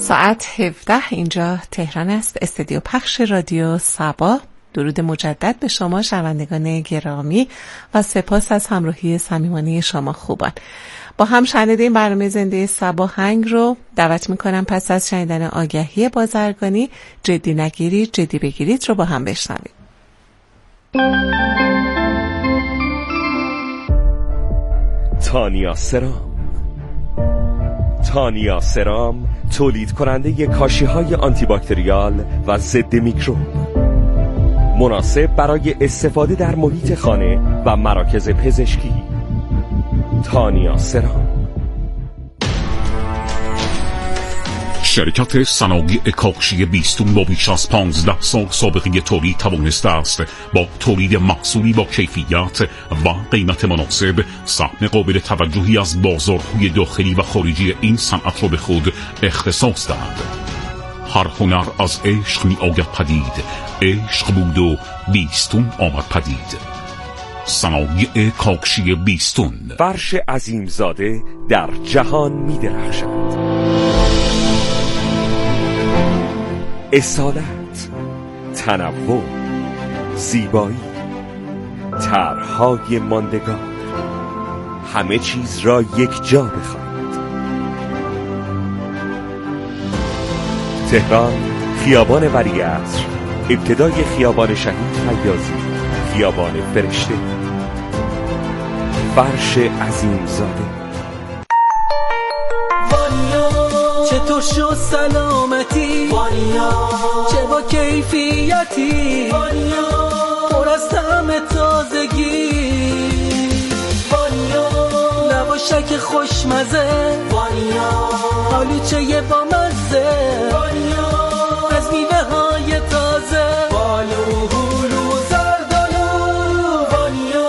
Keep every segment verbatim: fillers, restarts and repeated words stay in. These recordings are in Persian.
ساعت هفده اینجا تهران است، استودیو پخش رادیو صبا. درود مجدد به شما شنوندگان گرامی و سپاس از همراهی صمیمانه شما خوبان. با هم شنیدیم برنامه زنده صبا هنگ رو دعوت میکنم پس از شنیدن آگهی بازرگانی جدی نگیرید جدی بگیرید رو با هم بشنویم. تانیا سرام. تانیا سرام تولید کننده کاشی های آنتی باکتریال و ضد میکروب، مناسب برای استفاده در محیط خانه و مراکز پزشکی. تانیا سرام. شرکت صنایع کاشی بیستون با بیش از پانزده سال سابقه تولید توانسته است با تولید محصولی با کیفیت و قیمت مناسب سهم قابل توجهی از بازارهای داخلی و خارجی این صنعت را به خود اختصاص دهد. هر هنر از عشق می آید پدید، عشق بود و بیستون آمد پدید. صنایع کاشی بیستون. فرش عظیمزاده در جهان می درخشد. اصالت، تنوع، زیبایی، طرح‌های ماندگار، همه چیز را یک جا بخواهید. تهران، خیابان ولیعصر، ابتدای خیابان شهید فیاضی، خیابان فرشته. فرش عظیمزاده. چطور شد سلامتی وانیا، چه با کیفیتی وانیا، پر از طعم تازگی وانیا، لواشک خوشمزه وانیا، آلوچه با مزه وانیا، از میوه های تازه بالو هلو زردالو وانیا.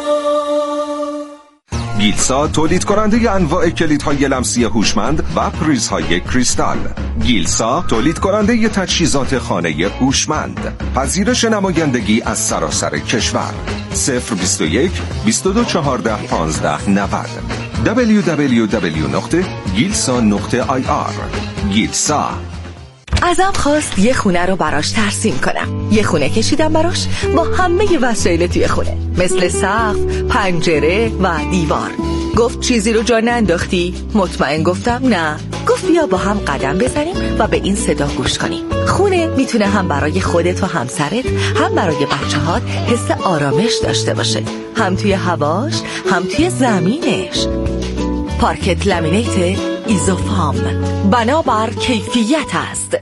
گیلسا تولید کننده انواع کلیدهای لمسی هوشمند و پریزهای کریستال. گیلسا تولید کننده تجهیزات خانه هوشمند. پذیرش نمایندگی از سراسر کشور. صفر بیست و یک بیست و دو چهارده پانزده نود. دبلیو دبلیو دبلیو نقطه گیلسا نقطه آی آر. گیلسا. ازم خواست یه خونه رو براش ترسیم کنم. یه خونه کشیدم براش با همه وسایل توی خونه، مثل سقف، پنجره و دیوار. گفت چیزی رو جا ننداختی؟ مطمئن گفتم نه. گفت بیا با هم قدم بزنیم و به این صدا گوش کنیم. خونه میتونه هم برای خودت و همسرت، هم برای بچه‌هات حس آرامش داشته باشه، هم توی هواش، هم توی زمینش. پارکت لامینیت ایزوفام، بنابر کیفیت است.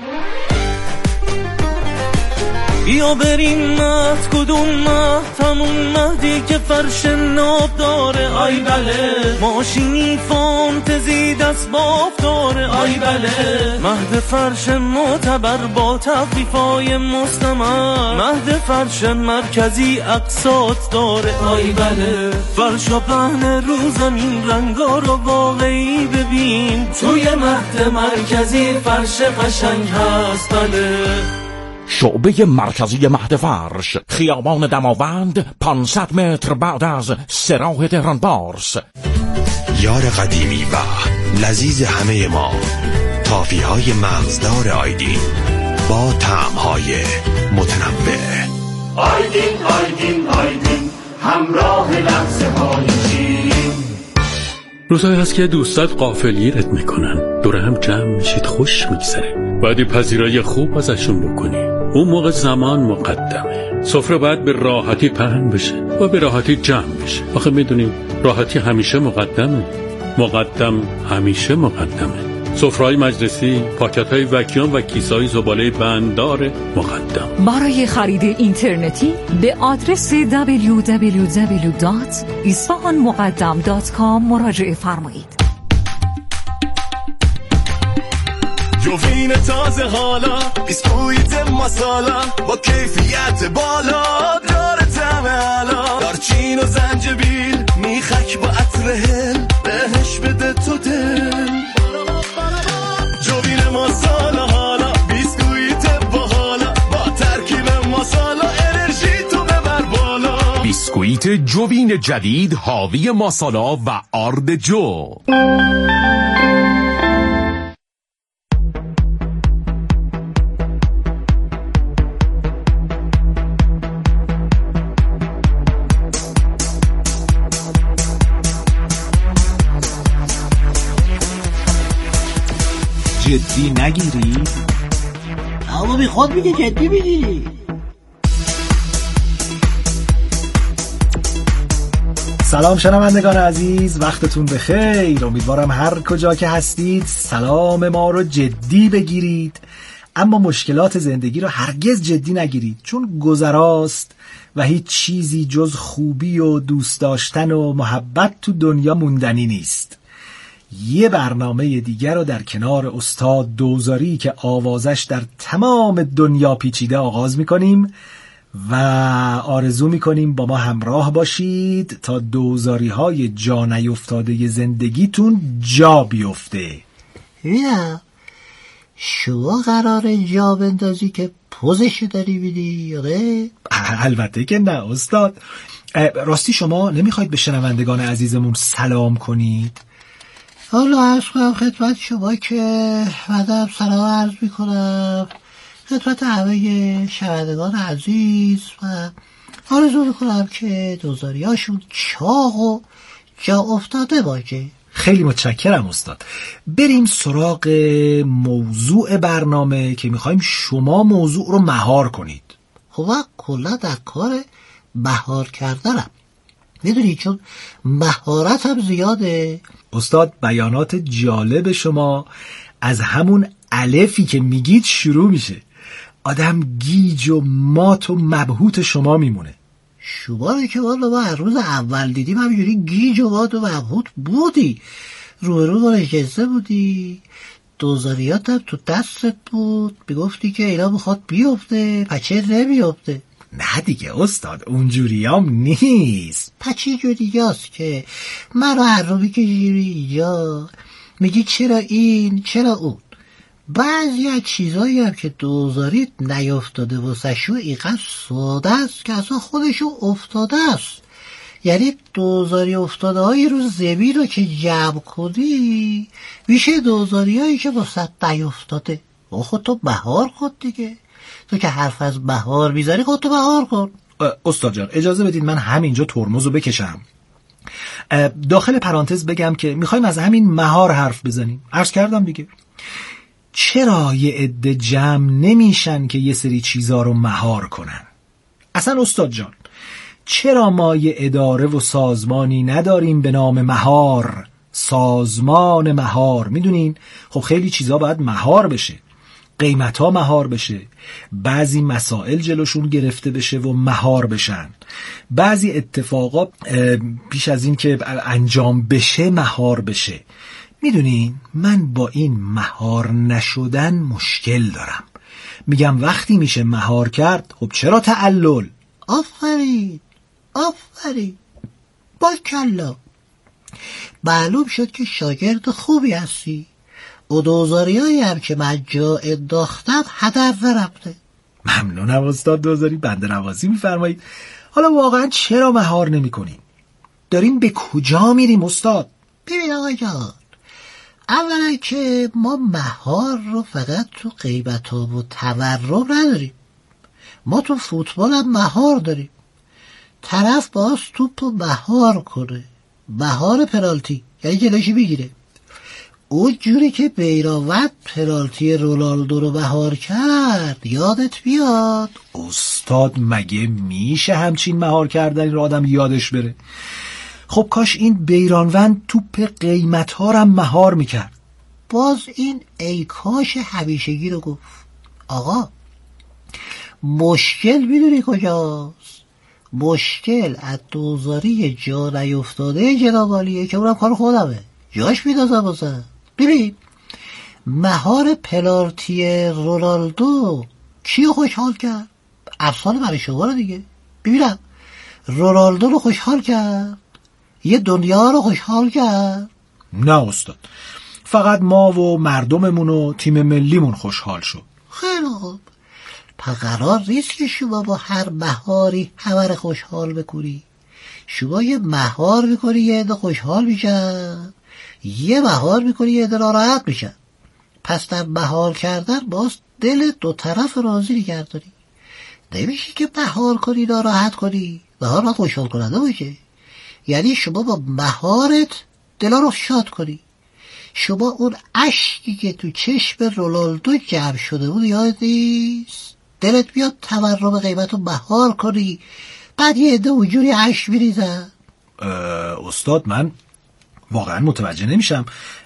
بیا بریم مهد، کدوم مهد؟ همون مهدی که فرش ناب داره. آی بله، ماشینی فانتزی دست باف داره. آی بله، مهد فرش معتبر با تخفیفای مستمر. مهد فرش مرکزی اقساط داره. آی بله، فرش و پهن رو زمین، رنگا رو واقعی ببین. توی مهد مرکزی فرش قشنگ هست. بله، شعبه مرکزی مهد فرش، خیابان دماوند، پانصد متر بعد از سراح تهران بارس. یار قدیمی و لذیذ همه ما، تافی های مغزدار آیدین با طعم های متنوع. آیدین آیدین آیدین، همراه لحظه های شیرین. روزایی هست که دوستات غافلگیرت میکنن، دوره هم جمع میشید، خوش میگذره، باید پذیرایی خوب ازشون بکنی. اون موقع زمان مقدمه، سفره باید به راحتی پهن بشه و به راحتی جمع بشه. آخه میدونیم راحتی همیشه مقدمه، مقدم همیشه مقدمه. سفره‌های مجلسی، پاکت‌های وکیوم و کیسه‌های زباله بنددار مقدم. برای خرید اینترنتی به آدرس دبلیو دبلیو دبلیو دات اصفهان مقدم دات کام مراجعه فرمایید. جوین تازه حالا، بیسکویت مسالا با کیفیت بالا، داره طعم علا، دارچین و زنجبیل، میخک با عطر هل، بهش بده تو دل. جوین مسالا حالا، بیسکویت باحالا، با ترکیب مسالا انرژی تو ببر بالا. بیسکویت جوین جدید حاوی مسالا و آرد جو. جدی نگیری؟ اما بی خود میگه جدی میگیری. سلام شنوندگان عزیز، وقتتون بخیر. امیدوارم هر کجا که هستید سلام ما رو جدی بگیرید، اما مشکلات زندگی رو هرگز جدی نگیرید، چون گذراست و هیچ چیزی جز خوبی و دوست داشتن و محبت تو دنیا موندنی نیست. یه برنامه دیگر رو در کنار استاد دوزاری که آوازش در تمام دنیا پیچیده آغاز میکنیم و آرزو میکنیم با ما همراه باشید تا دوزاری های جا نیفتاده زندگیتون جا بیفته. ببینم شما قراره جا بندازی که پوزش داری بیدی؟ آره؟ البته که نه استاد. راستی شما نمیخواید به شنوندگان عزیزمون سلام کنید؟ حالا عرض کنم خدمت شما که مدام سلام عرض میکنم خدمت همه شنوندگان عزیز و آرزو میکنم که دوزاری هاشون چاق و جا افتاده باشه. خیلی متشکرم استاد. بریم سراغ موضوع برنامه که میخوایم شما موضوع رو مهار کنید. خب کلا در کار مهار کردنم، میدونی، چون مهارت هم زیاده. استاد بیانات جالب شما از همون الفی که میگید شروع میشه. آدم گیج و مات و مبهوت شما میمونه. شما رو که والا ما هر روز اول دیدیم همینجوری گیج و مات و مبهوت بودی، رو رو نشسته بودی، دوزاریات هم تو دستت بود، میگفتی که اینا میخواد بیفته پچه نمیفته. نه دیگه استاد، اونجوریام نیست. پچه جو دیگه است که من رو هر رو میکشیری اینجا میگی چرا این چرا اون. بعضی از چیزایی هم که دوزاریت نیفتاده واسه شو اینقدر ساده است که اصلا خودشو افتاده است. یعنی دوزاری افتاده های رو زمین رو که جمع کنی میشه دوزاری هایی که واسه نیفتاده. با خود تو بهار کن دیگه، تو که حرف از بهار میذاری خود تو بهار کن. استاد جان اجازه بدید من همینجا ترمزو بکشم. داخل پرانتز بگم که میخوایم از همین مهار حرف بزنیم. عرض کردم دیگه، چرا یه عده جمع نمیشن که یه سری چیزا رو مهار کنن؟ اصلا استاد جان چرا ما یه اداره و سازمانی نداریم به نام مهار؟ سازمان مهار، میدونین خب خیلی چیزا باید مهار بشه، قیمت ها مهار بشه، بعضی مسائل جلوشون گرفته بشه و مهار بشن، بعضی اتفاقا پیش از این که انجام بشه مهار بشه. میدونین من با این مهار نشدن مشکل دارم. میگم وقتی میشه مهار کرد خب چرا تعلل؟ آفرین آفرین باریکلا، معلوم شد که شاگرد خوبی هستی. و دوزاری هایی هم که من جا انداختم هدف نرفته. ممنونم استاد دوزاری، بنده نوازی میفرمایید. حالا واقعا چرا مهار نمی کنیم؟ داریم به کجا میریم استاد؟ ببین آقا جان، اولا که ما مهار رو فقط تو غیبت ها و تورم نداریم، ما تو فوتبال هم مهار داریم. طرف باز توپ رو مهار کنه، مهار پنالتی، یعنی جلوشی بگیره. اون جوری که بیراوت پنالتی رونالدو رو مهار کرد یادت بیاد. استاد مگه میشه همچین مهار کردنی رو آدم یادش بره؟ خب کاش این بیرانوند توپ قیمت ها رو مهار میکرد. باز این ای کاش همیشگی رو گفت. آقا مشکل میدونی کجاست؟ مشکل از دوزاری جا نیفتاده جنابالیه که اونم کار خودمه، جاش میدازم واسه. ببین مهار پنالتی رونالدو کیو خوشحال کرد؟ افسانه برای شما رو دیگه. ببینم رونالدو رو خوشحال کرد، یه دنیا رو خوشحال کرد؟ نه استاد، فقط ما و مردممون و تیم ملیمون خوشحال شد. خیلی خوب، پس قرار نیست که شما با هر مهاری همه رو خوشحال بکنی. شما یه مهار میکنی یه عده خوشحال میشن، یه مهار میکنی یه عده ناراحت میشن. پس در مهار کردن باز دل دو طرف راضی نگهداری. نمیشه که مهار کنی ناراحت کنی، مهار باید خوشحال کننده باشه. یعنی شما با مهارت دلا رو شاد کنی. شما اون اشکی که تو چشم رونالدو جمع شده بود یاد نیست؟ دلت بیاد تورم قیمت رو مهار کنی، بعد یه عده اونجوری اشک میریزن. استاد من واقعا متوجه نمیشم،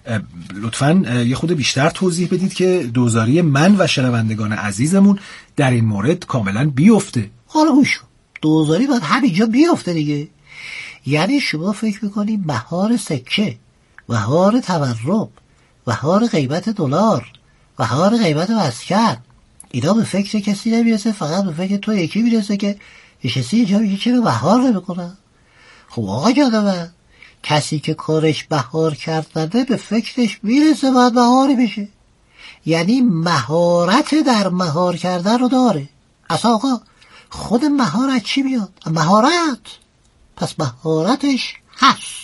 لطفاً یه خود بیشتر توضیح بدید که دوزاری من و شنوندگان عزیزمون در این مورد کاملا بیفته. حالا گوش، دوزاری باید همینجا بیفته دیگه. یعنی شما فکر میکنی مهار سکه، مهار تورم، مهار قیمت دلار، مهار قیمت مسکن، اینا به فکر کسی نمیرسه، فقط به فکر تو یکی میرسه که نشستی اینجا میگه چرا مهار نمیکنن؟ خب آقا جانم، کسی که کارش مهار کردنه به فکرش میرسه باید مهاری بشه، یعنی مهارت در مهار کردن رو داره. اصلا آقا خود مهارت چی میاد؟ مهارت. پس مهارتش هست،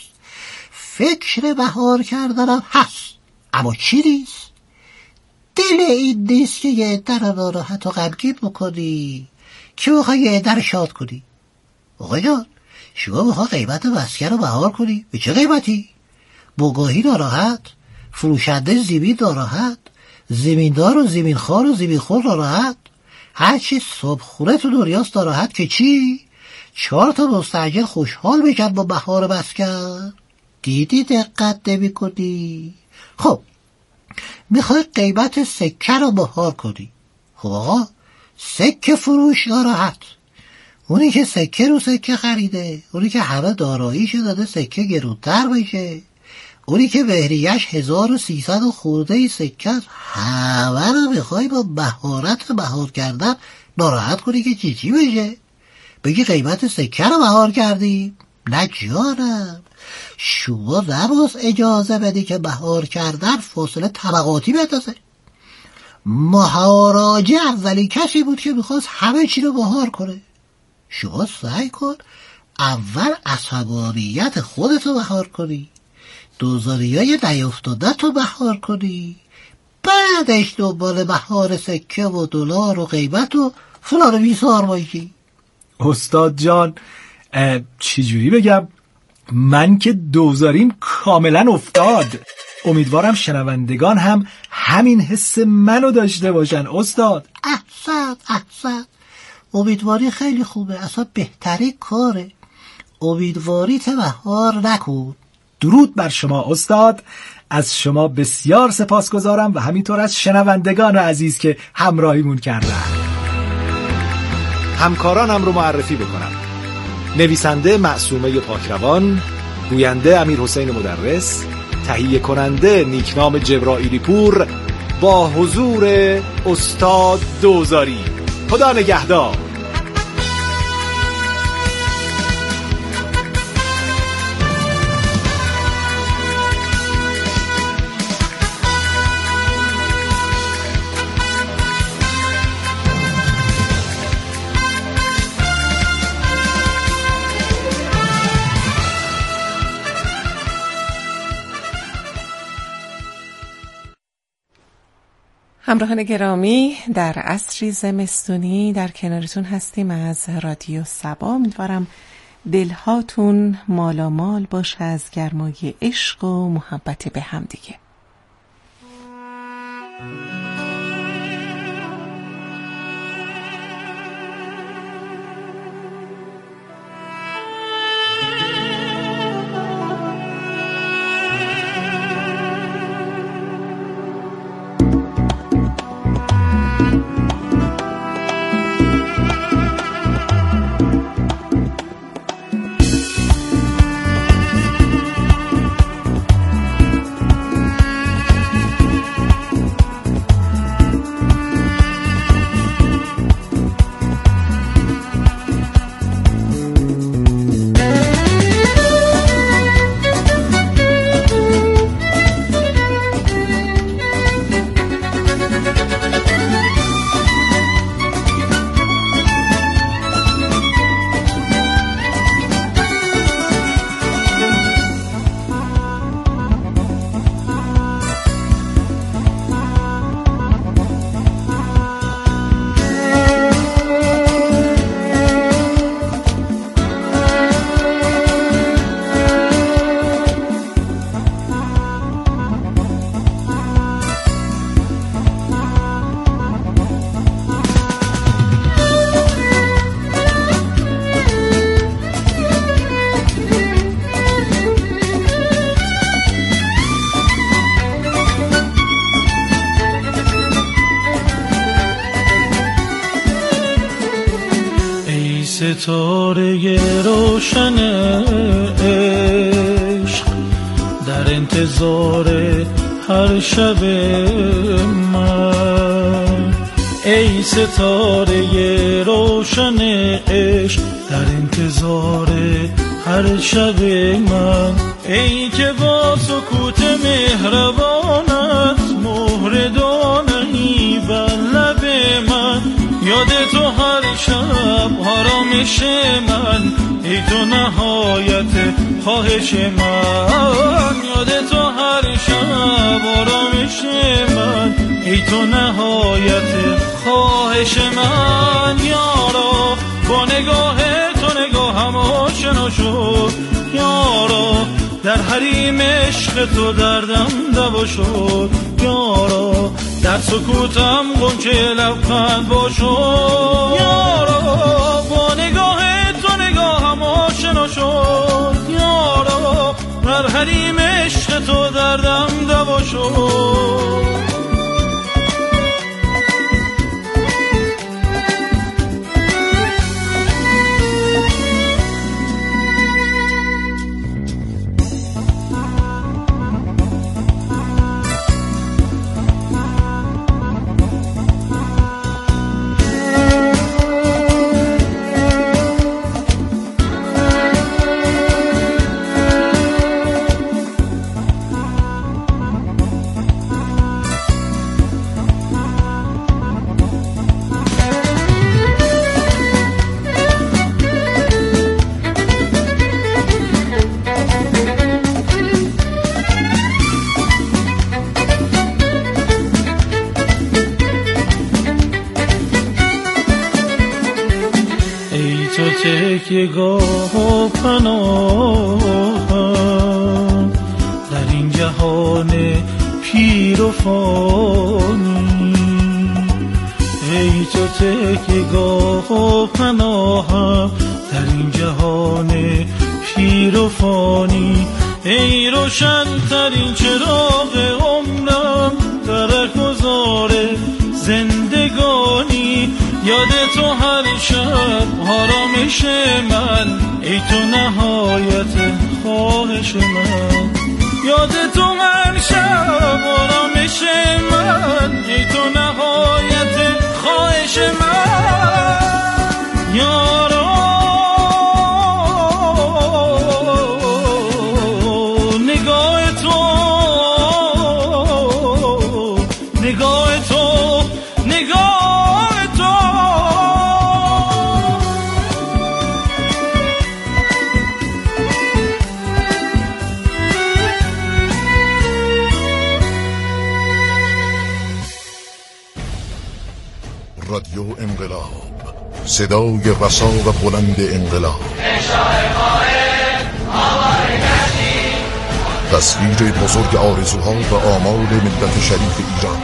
فکر مهار کردنم هست، اما چی نیست؟ دل این نیست که یه عده رو ناراحت و غمگین بکنی، که بخوای یه عده رو شاد کنی. آقا جان شما بخواه قیمت مسکن رو مهار کنی، به چه قیمتی؟ بگاهی ناراحت، فروشنده زمین ناراحت، زمیندار و زمینخوار و زمینخور ناراحت، هرچی صبحخوره تو دنیاست ناراحت که چی؟ چهار تا مستاجر خوشحال میشن با بهار مسکن. دیدی دقت نمی کنی؟ خب میخوای قیمت سکه رو مهار کنی. خب آقا سکه فروش ناراحت، اونی که سکه رو سکه خریده، اونی که همه داراییشو داده سکه گرونتر بشه، اونی که بهریه‌اش هزار و سیصد و خورده سکه است، همه رو میخوای با مهارت مهار کردن ناراحت کنی که چی چی بشه؟ بگی قیمت سکه رو مهار کردیم؟ نه جانم، شما نباید اجازه بدی که مهار کردن فاصله طبقاتی بندازه. مهاراجه اولی کسی بود که میخواست همه چی رو مهار کنه. شما سعی کن اول عصبانیت خودتو مهار کنی، دوزاری های نیفتادت رو مهار کنی، بعدش دنبال مهار سکه و دلار و قیمت و فلان و بیسار باشی. استاد جان چجوری بگم، من که دوزاریم کاملا افتاد. امیدوارم شنوندگان هم همین حس منو داشته باشن استاد. احسن احسن، امیدواری خیلی خوبه، اصلا بهترین کاره. امیدواری مهار نکن. درود بر شما استاد، از شما بسیار سپاسگزارم و همینطور از شنوندگان عزیز که همراهیمون کردن. همکارانم رو معرفی بکنم: نویسنده معصومه پاکروان، گوینده امیر حسین مدرس، تهیه کننده نیکنام جبرائیلی پور، با حضور استاد دوزاری. خدا نگهدار. همراهان گرامی، در عصری زمستونی در کنارتون هستیم از رادیو صبا. امیدوارم دلهاتون مالامال باشه از گرمای عشق و محبت به هم دیگه. ستاره روشن عشق در انتظار هر شب من، ای ستاره روشن عشق در انتظار هر شب من، ای که با سکوت مهربانت مهر دانهی بر لب من، یاد تو هر شب آرامش من، ای تو نهایت خواهش من، یاد تو هر شب آرامش من، ای تو نهایت خواهش من. یارا با نگاه تو نگاهم آشنا شد، یارا در حریم عشق تو دردم دوا شد، یارا در سکوتم غنچه لبخند باشد، یارا با نگاه تو نگاهم آشنا شد، یارا در حریم عشق تو دردم دوا شد. تکیه‌گاه و پناهم در این جهان پیر و فانی، ای تو تکیه‌گاه و پناهم در این جهان پیر و فانی، ای روشن ترین چراغ عمرم در رهگذار زندگانی، یاد تو هر شب آرامش من، ای تو نهایت خواهش من، یاد تو هر شب آرامش من، ای تو نهایت خواهش من. یارا نگاه تو نگاه تو نگاه تو رادیو انقلاب، صدای رسا و بلند انقلاب، تصویر بزرگ آرزوها و آمال ملت شریف ایران،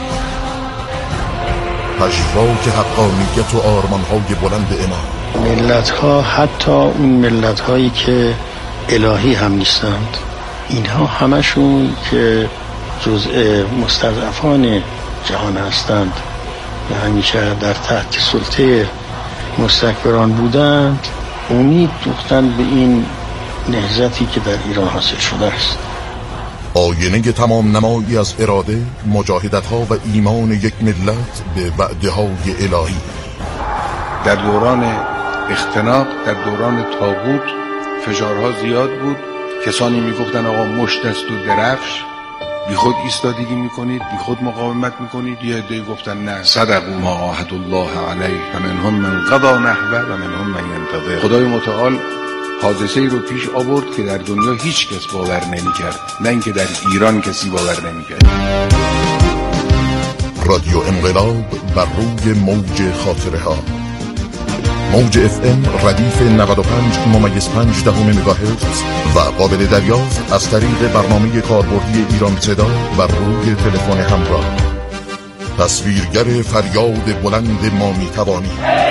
پژواک حقانیت و آرمانهای بلند امام. ملت ها، حتی اون ملت هایی که الهی هم نیستند، اینها همشون که جزء مستضعفان جهان هستند و همیشه در تحت سلطه مستکبران بودند، امید دوختند به این نهضتی که در ایران حاصل شده است. آینه تمام نمایی از اراده، مجاهدت ها و ایمان یک ملت به وعده های الهی. در دوران اختناق، در دوران طاغوت فشارها زیاد بود، کسانی میگفتن آقا مشت است و درفش، بی خود ایستادگی میکنید، بی خود مقاومت میکنید. یه عده گفتن نه، صدقوا ما عاهدوا الله علیه و منهم من قضا نحبه و منهم من ینتظر. خدای متعال حادثه ای رو پیش آورد که در دنیا هیچ کس باور نمیکرد، نه اینکه در ایران کسی باور نمیکرد. رادیو انقلاب بر روی موج خاطره ها، موج اف ام ردیف نود و پنج ممیز پنج دهم مگاهرتز و قابل دریافت از طریق برنامه کاربردی ایران صدا بر روی تلفن همراه. تصویرگر فریاد بلند ما میتوانی.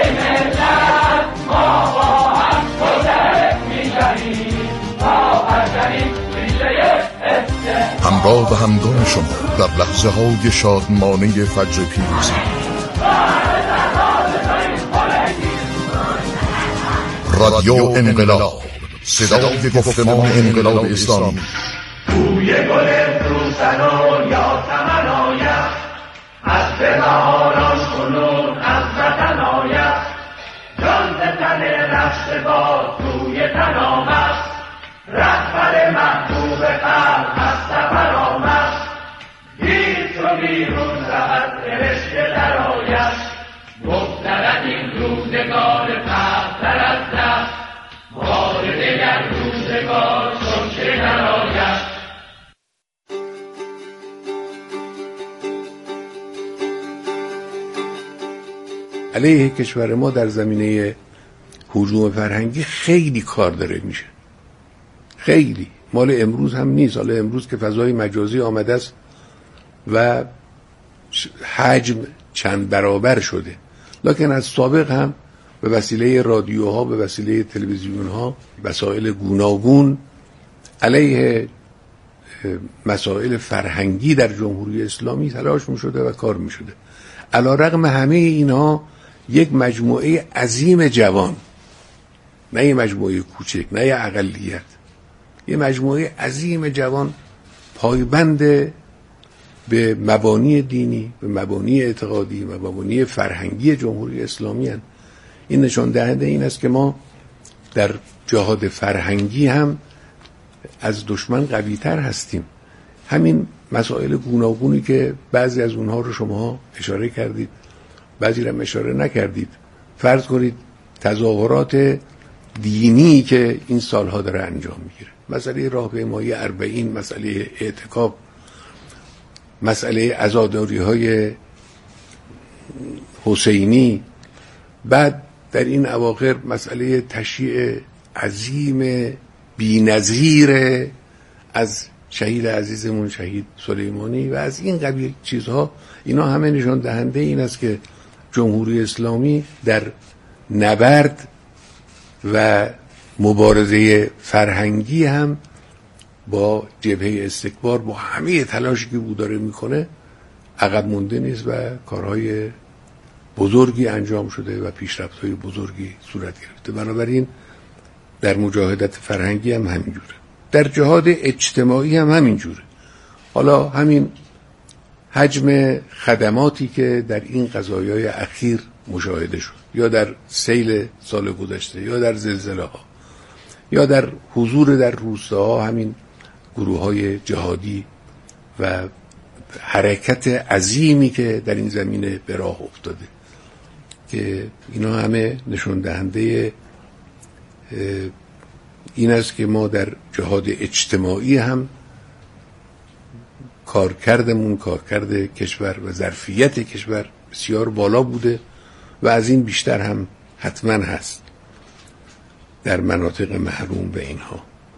همراه و همدان شما در لحظه های شادمانه فجر پیروزی. رادیو انقلاب، صدای گفتمان انقلاب اسلامی. توی گل روسنا یا تمن آید، از بهاران کنون از وطن آید، جان به تن رفت باد توی تن آمد، رهبر محبوب خلق از سفر آمد، دید چو بیرون رهد فرشته در آید، مبتلد این روزگار پهتر از دست، بار دگر روزگار چون چه در آید. علیه کشور ما در زمینه هجوم فرهنگی خیلی کار داره میشه، خیلی. مال امروز هم نیست، حالا امروز که فضای مجازی آمده است و حجم چند برابر شده، لکن از سابق هم به وسیله رادیوها، به وسیله تلویزیونها، وسایل گوناگون علیه مسائل فرهنگی در جمهوری اسلامی تلاش می شده و کار می شده. علیرغم همه اینها یک مجموعه عظیم جوان، نه یه مجموعه کوچک، نه یه اقلیت، یه مجموعه عظیم جوان پایبند به مبانی دینی، به مبانی اعتقادی، به مبانی فرهنگی جمهوری اسلامی هستند. این نشان دهنده این است که ما در جهاد فرهنگی هم از دشمن قوی تر هستیم. همین مسائل گوناگونی که بعضی از اونها رو شما اشاره کردید، بعضی رو اشاره نکردید. فرض کنید تظاهرات دینی که این سالها داره انجام میگیره، مسئله راهپیمایی اربعین، مسئله اعتکاف، مسئله عزاداری های حسینی، بعد در این اواخر مسئله تشییع عظیم بی‌نظیر از شهید عزیزمون شهید سلیمانی و از این قبیل چیزها، اینا همه نشان دهنده این است که جمهوری اسلامی در نبرد و مبارزه فرهنگی هم با جبهه استکبار، با همه تلاشی که او داره میکنه، عقب مونده نیست و کارهای بزرگی انجام شده و پیشرفت‌های بزرگی صورت گرفته. بنابراین در مجاهدت فرهنگی هم همینجوره، در جهاد اجتماعی هم همینجوره. حالا همین حجم خدماتی که در این قضایای اخیر مشاهده شد، یا در سیل سال گذشته، یا در زلزله ها، یا در حضور در روستاها همین گروه های جهادی و حرکت عظیمی که در این زمینه به راه افتاده، که اینا همه نشون دهنده این است که ما در جهاد اجتماعی هم کارکردمون، کارکرد کشور و ظرفیت کشور بسیار بالا بوده و از این بیشتر هم حتما هست در مناطق محروم به اینها.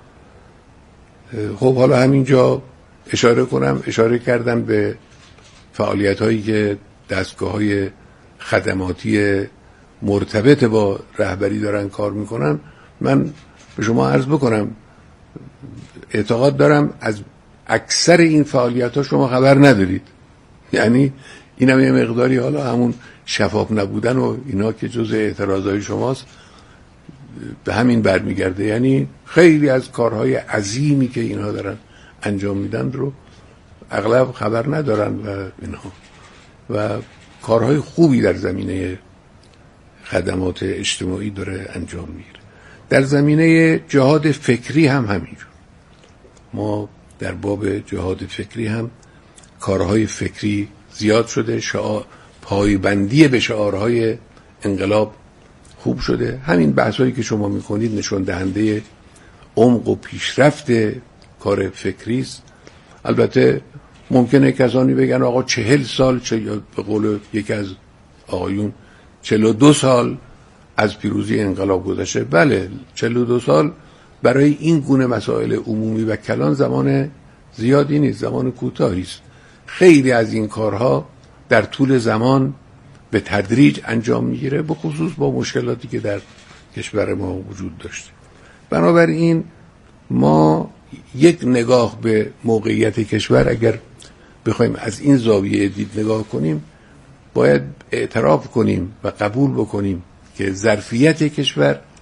خب حالا همینجا اشاره کنم، اشاره کردم به فعالیت هایی که دستگاه های خدماتی مرتبط با رهبری دارن کار میکنن. من به شما عرض بکنم اعتقاد دارم از اکثر این فعالیت ها شما خبر ندارید، یعنی این هم یه مقداری حالا همون شفاف نبودن و اینا که جزء اعتراضای شماست به همین برمیگرده. یعنی خیلی از کارهای عظیمی که اینها دارن انجام میدن رو اغلب خبر ندارن و اینها، و کارهای خوبی در زمینه خدمات اجتماعی داره انجام میگیره. در زمینه جهاد فکری هم همینجور، ما در باب جهاد فکری هم کارهای فکری زیاد شده، شعار پایبندی به شعارهای انقلاب خوب شده. همین بحثایی که شما میکنید نشون دهنده عمق و پیشرفت کار فکری است. البته ممکنه کسانی بگن آقا چهل سال چه، یا به قول یکی از آقایون چهل و دو سال از پیروزی انقلاب گذشته. بله، چهل و دو سال برای این گونه مسائل عمومی و کلان زمان زیادی نیست، زمان کوتاهی است. خیلی از این کارها در طول زمان به تدریج انجام میگیره، به خصوص با مشکلاتی که در کشور ما وجود داشته. بنابراین ما یک نگاه به موقعیت کشور اگر بخوایم از این زاویه دید نگاه کنیم، باید اعتراف کنیم و قبول بکنیم که ظرفیت کشور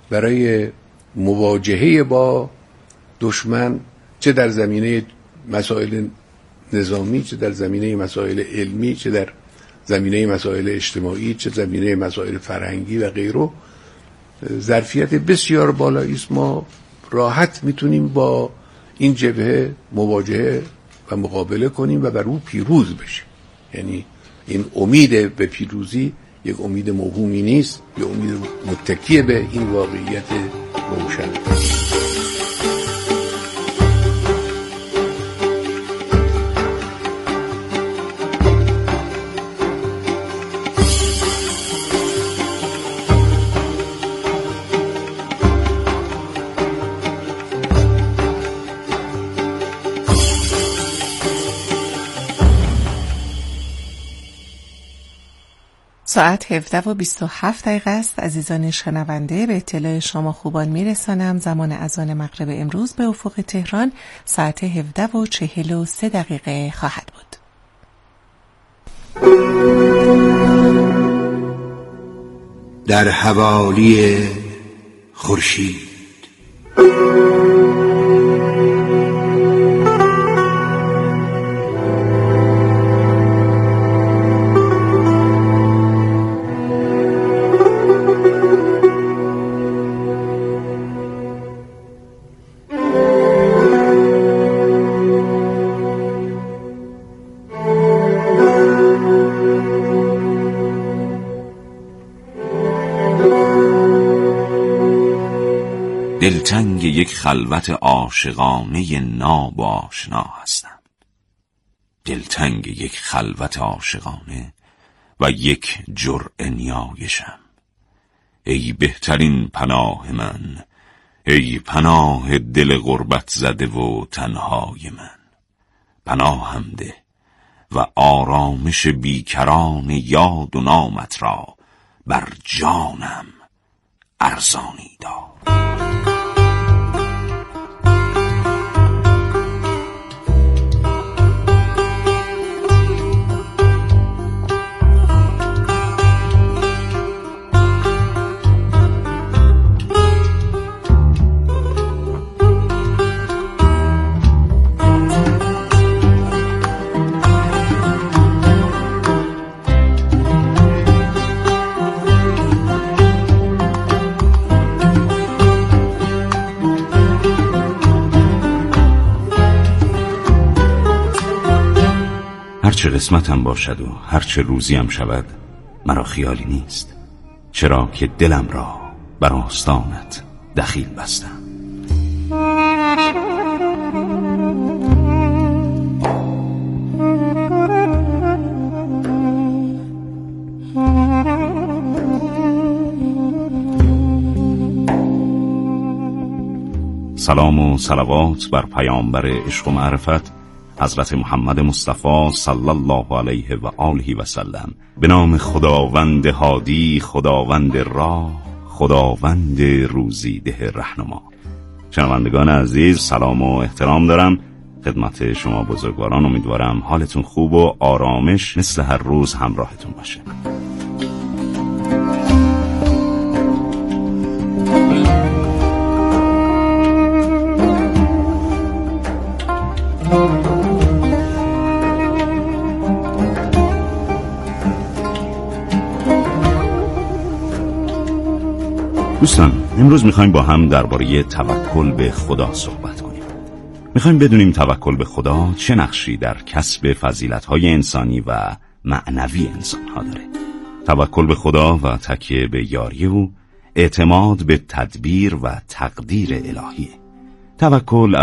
برای مواجهه با دشمن، چه در زمینه مسائل نظامی، چه در زمینه مسائل علمی، چه در زمینه مسائل اجتماعی، چه زمینه مسائل فرهنگی و غیره، ظرفیت بسیار بالایی است. ما راحت میتونیم با این جبهه مواجهه و مقابله کنیم و بر او پیروز بشیم. یعنی این امید به پیروزی یک امید موهومی نیست، یک امید متکی به این واقعیت روشن. ساعت هفده و بیست و هفت دقیقه است. عزیزان شنونده، به اطلاع شما خوبان میرسانم زمان اذان مغرب امروز به افق تهران ساعت هفده و چهل و سه دقیقه خواهد بود. در حوالی خورشید دلتنگ یک خلوت عاشقانه ناب و آشنا هستم. دلتنگ یک خلوت عاشقانه و یک جرعه نیایشم. ای بهترین پناه من، ای پناه دل غربت زده و تنهای من. پناهم ده و آرامش بیکران یاد و نامت را بر جانم ارزانی دار. هرچه قسمتم باشد و هرچه روزیم شود، مرا خیالی نیست، چرا که دلم را بر آستانت دخیل بستم. سلام و صلوات بر پیامبر عشق و معرفت حضرت محمد مصطفی صلی الله علیه و آله و سلم. به نام خداوند هادی، خداوند راه، خداوند روزیده رهنما. شنوندگان عزیز، سلام و احترام دارم خدمت شما بزرگواران. امیدوارم حالتون خوب و آرامش مثل هر روز همراهتون باشه. دوستان، امروز میخوایم با هم درباره توکل به خدا صحبت کنیم. میخوایم بدونیم توکل به خدا چه نقشی در کسب فضیلت‌های انسانی و معنوی انسان‌ها داره. توکل به خدا و تکیه به یاری او اعتماد به تدبیر و تقدیر الهیه. توکل